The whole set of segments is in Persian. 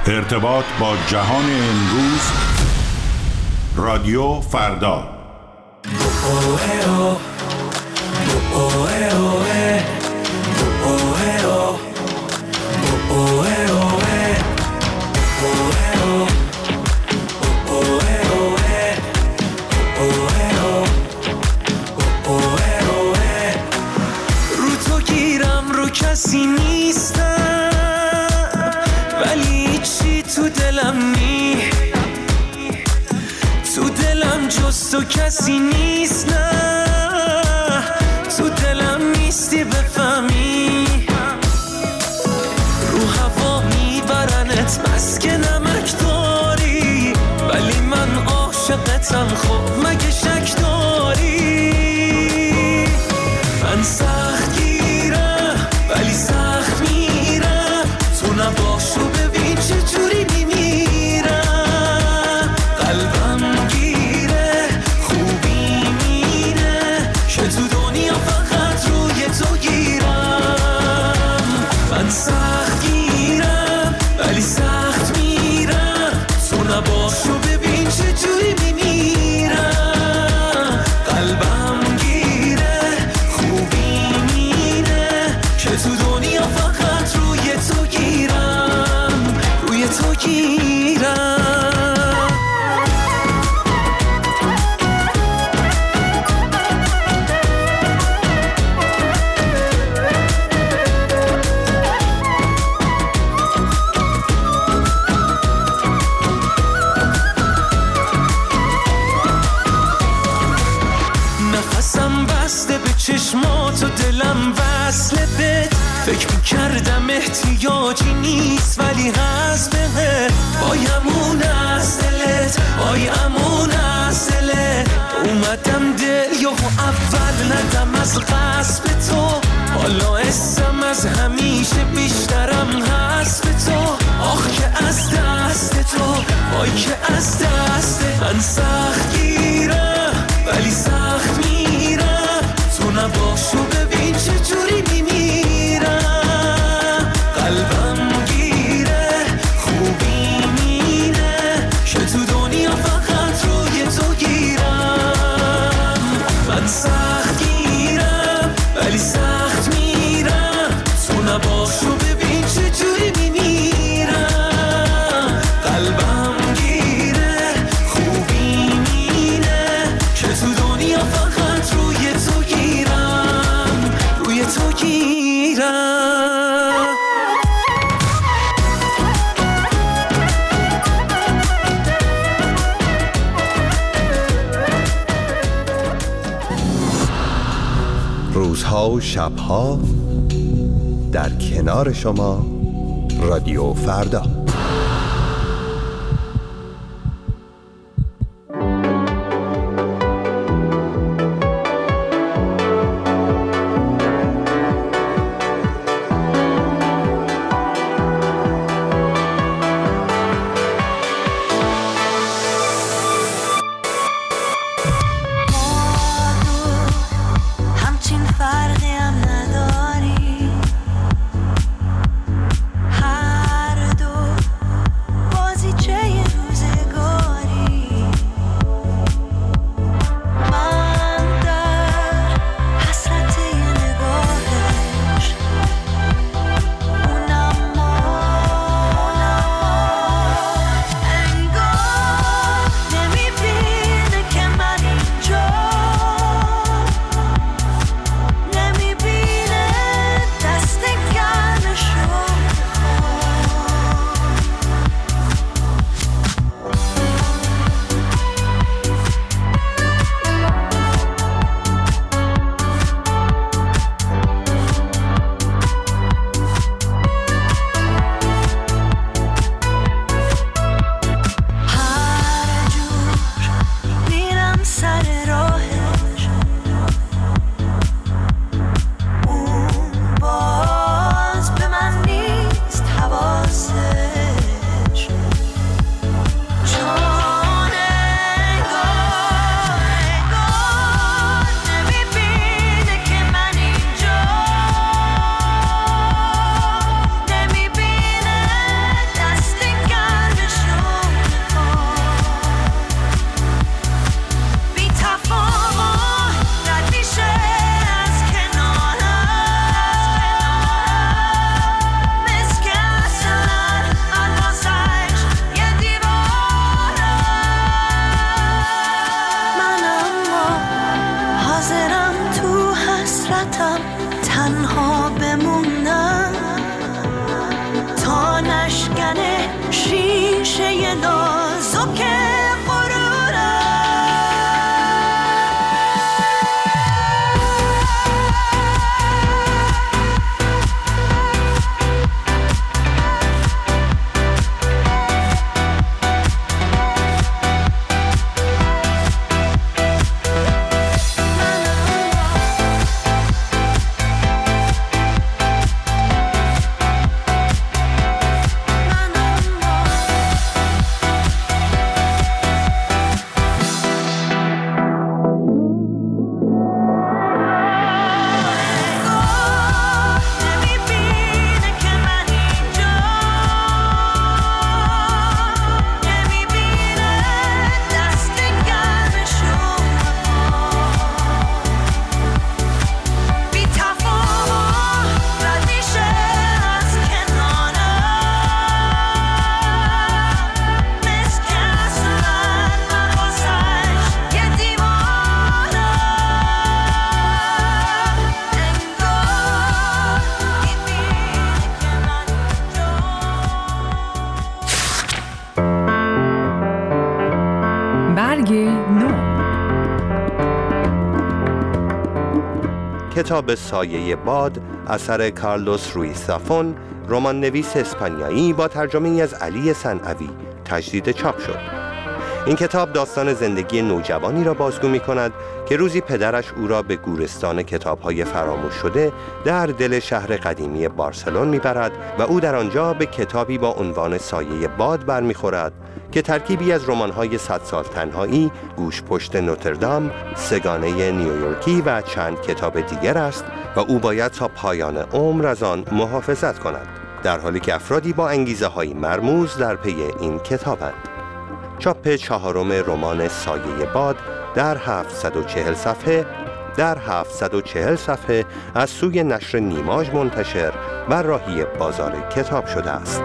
ارتباط با جهان امروز. رادیو فردا. رو تو گیرم رو کسی نیستم، ولی چی تو دلم نی، تو دلم جز تو کسی نیست، نه تو دلم نیستی بفهمی، رو هوا میبرنت بس که نمک داری، ولی من عاشقتم، خب مگه شک داری؟ من سخت گیرم ولی سخت میرم، تو نباشو ببین چجوری میمیرم، قلبم گیره خوبی میره که تو دنیا فقط روی تو گیرم. من سخت گیرم ولی سخت میرم، تو نباشو ببین چجوری میمیرم، قلبم گیره خوبی میره که تو دنیا فقط روی تو گیرم، روی تو گیرم. نفسم بسته به چشمات و دلم وصله بهت، فکر میکردم احتیاجی نیست ولی هست بهت، بایمون از دلت، بایمون از دلت، اومدم دل یهو اول ندم از قصد تو، حالا اسم از همیشه بیشترم هست به تو، آخ که از دست تو، وای که از دست من سخت گیرم ولی سخت میرم، تو نباشو ببین چجوری میمیرم، قلبم گیره خوبی میره که تو دنیا فقط روی تو گیرم. من سخت گیرم ولی سخت میرم، تو نباشو ببین چجوری میمیرم، قلبم گیره خوبی میره که تو دنیا فقط روی تو گیرم، روی تو گیرم. روزها و شبها در کنار شما، رادیو فردا. هر دو کتاب سایه باد اثر کارلوس رویز زافون، رمان نویس اسپانیایی با ترجمه‌ای از علی صنعوی تجدید چاپ شد. این کتاب داستان زندگی نوجوانی را بازگو می‌کند که روزی پدرش او را به گورستان کتاب‌های فراموش شده در دل شهر قدیمی بارسلون می‌برد و او در آنجا به کتابی با عنوان سایه باد برمی‌خورد که ترکیبی از رمان‌های 100 سال تنهایی، گوشپشت نوتردام، سگانه نیویورکی و چند کتاب دیگر است و او باید تا پایان عمر از آن محافظت کند، در حالی که افرادی با انگیزه‌های مرموز در پی این کتابند. چاپ 4 رمان سایه باد در 740 صفحه از سوی نشر نیماژ منتشر و راهی بازار کتاب شده است.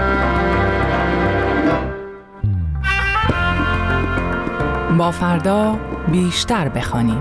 با فردا بیشتر بخوانیم.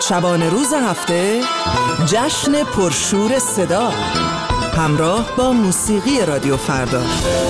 شبانه روز هفته جشن پرشور صدا همراه با موسیقی رادیو فردا.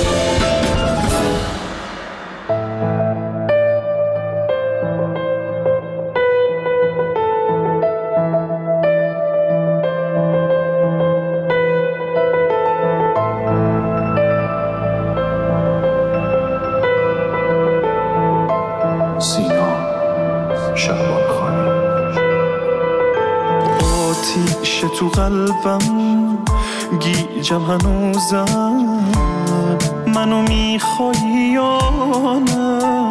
تو قلبم گیجم هنوزم، منو میخوایی یا نه؟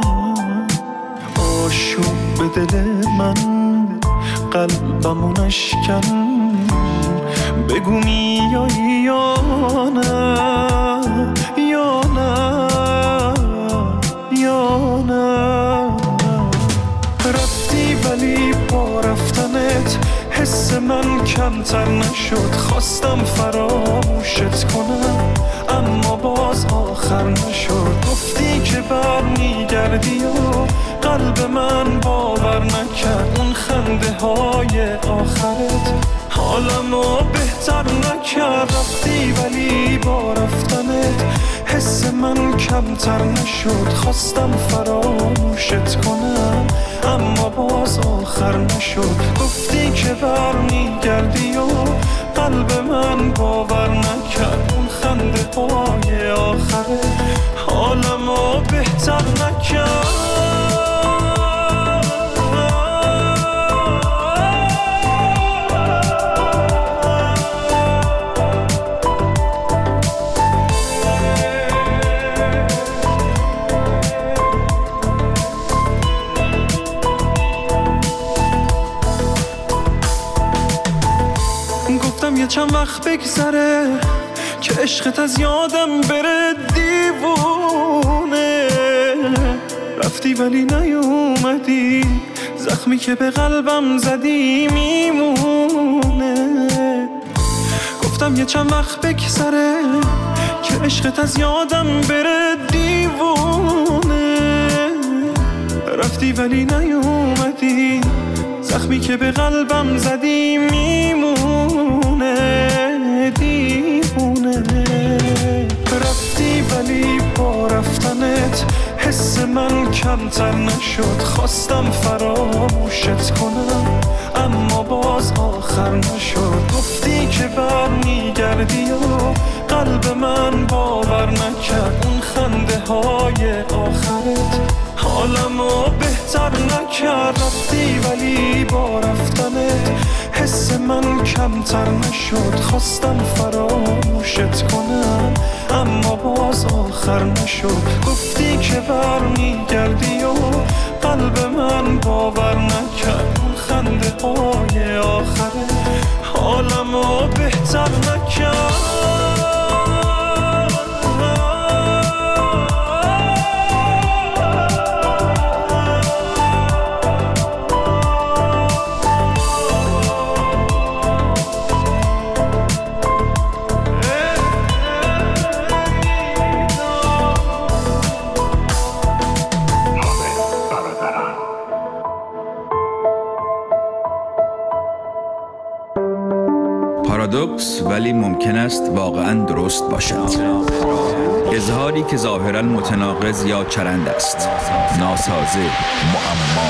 آشوب به دل من قلبمو نشکن، بگو میایی یا نه؟ یا نه یا نه. رفتی ولی با رفتنت حس من کمتر نشد، خواستم فراموشت کنم اما باز آخر نشد. گفتی که برمیگردی و قلب من باور نکرد، اون خنده های آخرت حالمو بهتر نکرد. رفتی ولی با رفتنت حس من کمتر نشد، خواستم فراموشت کنم اما باز آخر نشد. گفتی که برمیگردی و قلب من باور نکرد، اون خنده های آخره حالمو بهتر نکرد. یه چند وقت بگذره که عشقت از یادم بره، دیوونه. رفتی ولی نیومدی، زخمی که به قلبم زدی میمونه. گفتم یه چند وقت بگذره که عشقت از یادم بره، دیوونه. رفتی ولی نیومدی، زخمی که به قلبم زدی میمونه، دیوونه. رفتی ولی با رفتنت حس من کمتر نشد، خواستم فراموشت کنم اما باز آخر نشد. گفتی که برمیگردی و قلب من باور نکرد، اون خنده های آخرت حالمو بهتر نکرد. رفتی ولی با رفتنت حس من کمتر نشد، خواستم فراموشت کنم اما باز آخر نشد. گفتی که برمیگردی و قلب من باور نکرد، اون خنده های آخره حالمو بهتر نکرد. پارادوکس ولی ممکن است واقعاً درست باشد. اظهاری که ظاهراً متناقض یا چرند است، ناسازه، معما.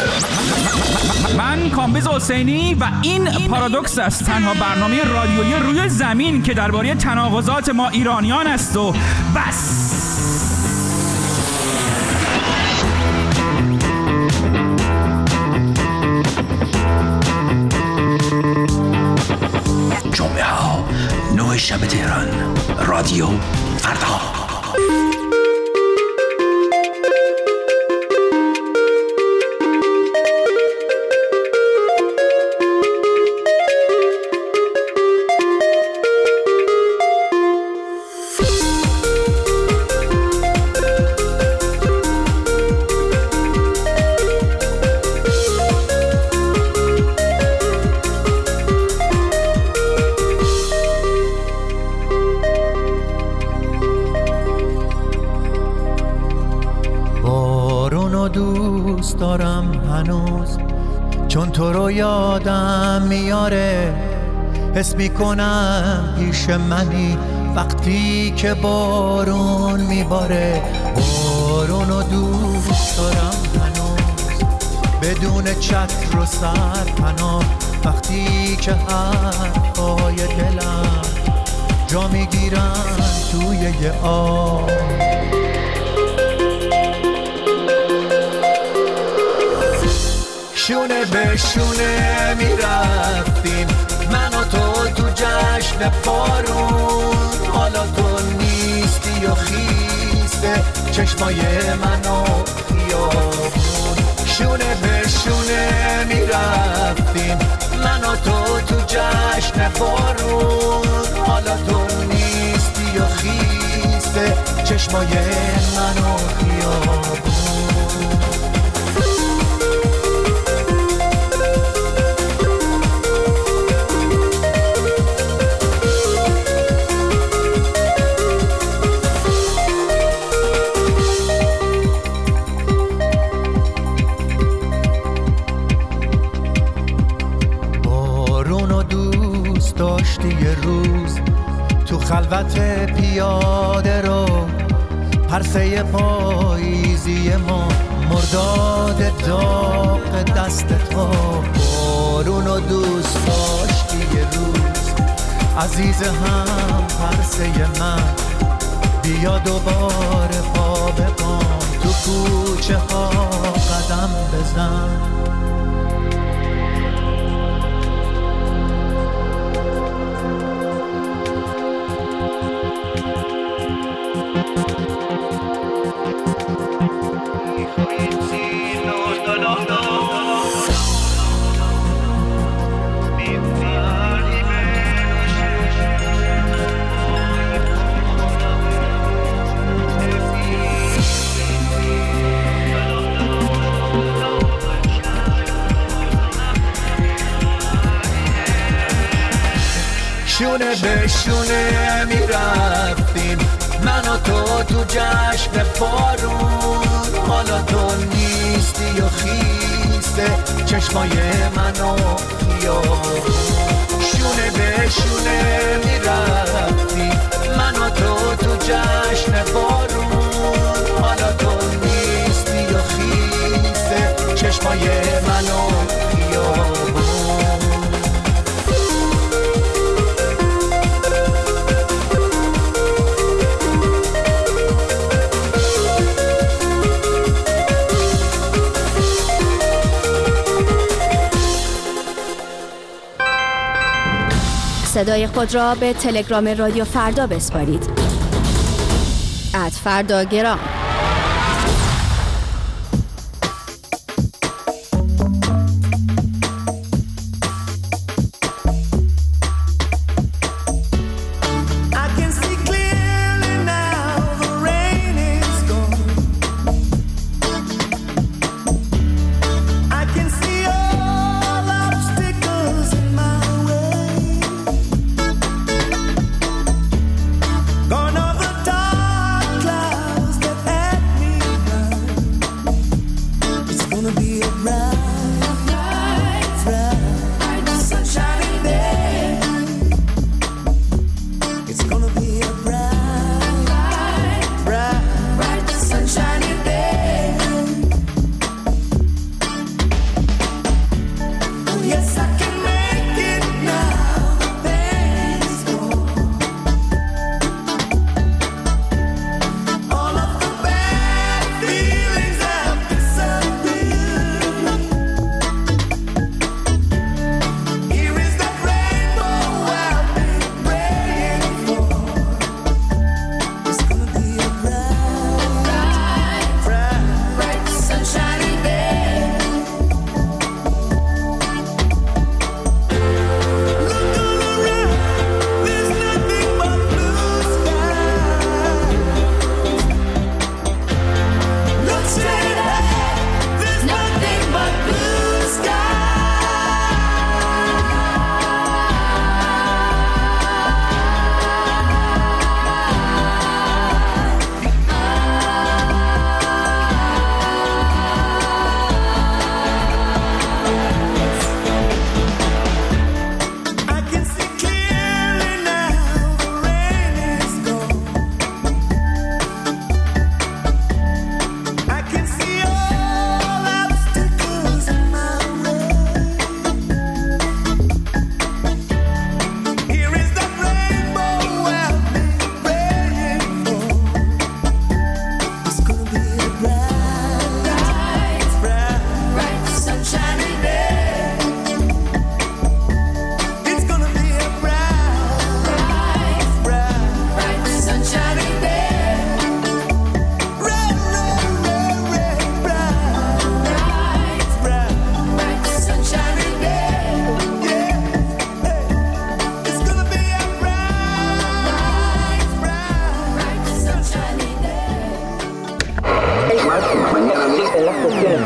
من کامبیز حسینی و این پارادوکس است، تنها برنامه رادیویی روی زمین که درباره تناقضات ما ایرانیان است و بس. جمعه ها 9 شب تهران، رادیو فردا. چون تو رو یادم میاره، حس میکنم پیش منی وقتی که بارون میباره. بارونو دوست دارم هنوز بدون چتر و سرپناه، وقتی که حرفای دلم جا میگیرن توی یه آب. شونه به شونه میرفتیم من و تو جشن بارون، حالا تو نیستی و خیسه چشمای من و خیابون. شونه به شونه میرفتیم من و تو جشن بارون، حالا تو نیستی و خیسه چشمای من و خیابون. یه روز تو خلوت پیاده رو، پرسه پاییزی ما، مرداد داغ دست تو. بارونو دوست داشتی یه روز عزیز هم پرسه من، بیا دوباره پا به پام تو کوچه ها قدم بزن. شونه به شونه میرفتیم من و تو جشن بارون، حالا تو نیستی و خیسه چشمای من و خیابون. شونه به شونه میرفتیم من و تو جشن بارون، حالا تو نیستی و خیسه چشمای من و خیابون. صدای خود را به تلگرام رادیو فردا بسپارید. @فرداگرام. Gone are the dark clouds that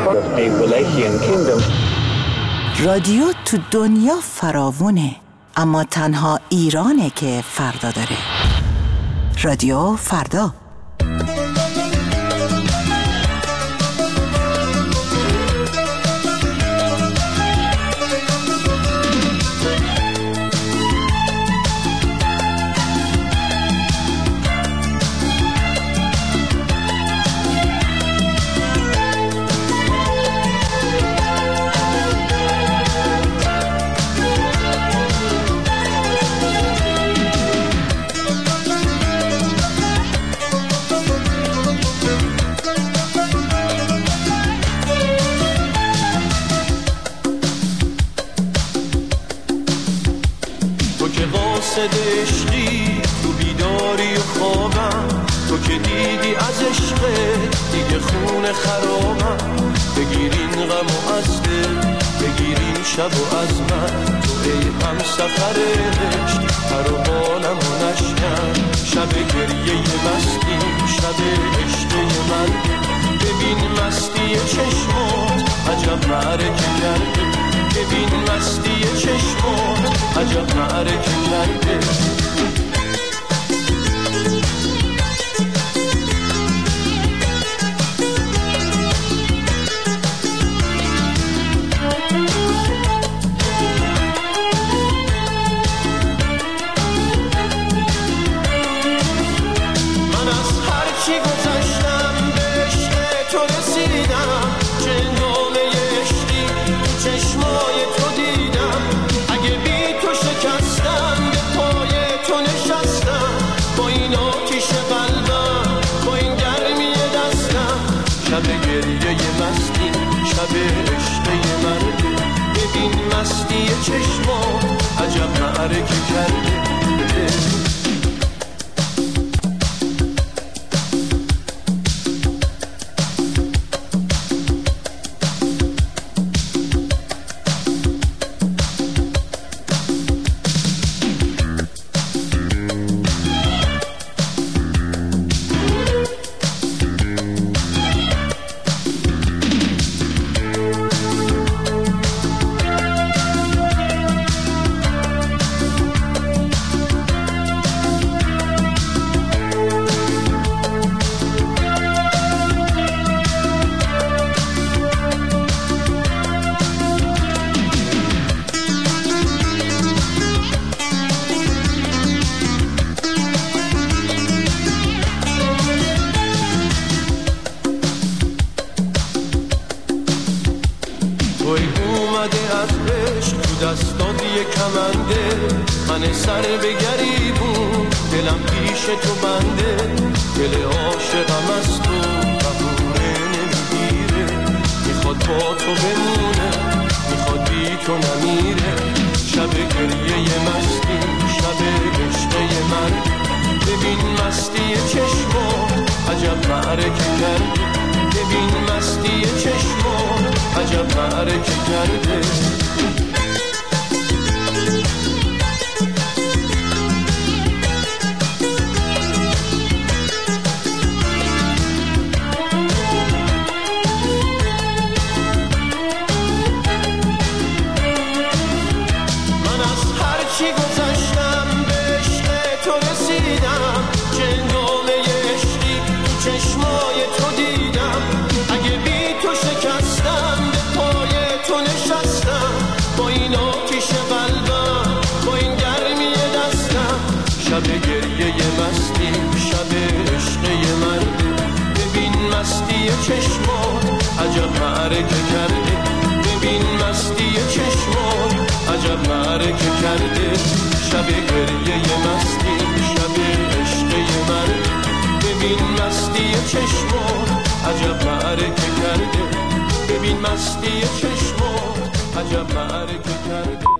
رادیو تو دنیا فراوونه، اما تنها ایرانه که فردا داره. رادیو فردا. عشقی تو بیداری و خوابم، تو که دیدی از عشق دیگه خون خرابم. بگیرین غم و از دل، بگیرین شب و از من، تو ای هم سفر عشق پر و بالم و نشکن. شب گریه مستی، شب عشق من، ببین مستی چشمات عجب معرکه کرده. ببین مستی چشمات عجب معرکه کرده. من از هر چی گذشتم به عشق تو رسیدم. چندانه عشقی تو چشمای تو دیدم. اگه بی تو شکستم به پای تو نشستم. با این آتیش قلبم، با این گرمی دستم. شب گریه مستی، شب عشق مرده. ببین مستی چشمات عجب معرکه کرده. دستات یه کمنده، من سر به گریبون، دلم پیش تو بنده. دل عاشقم از تو قبوله نمیگیره. میخواد با تو بمونه، میخواد بی تو نمیره. شب گریه مستی، شب عشق من. ببین مستی چشمات عجب معرکه کرده. ببین مستی چشمات عجب معرکه کرده. شب گریه مستی، شب عشق مرده. ببین مستی چشمات عجب معرکه کرده. ببین مستی چشمات عجب معرکه کرده. شب گریه مستی، شب عشق مرده. ببین مستی چشمات عجب معرکه کرده. ببین مستی چشمات عجب معرکه کرده.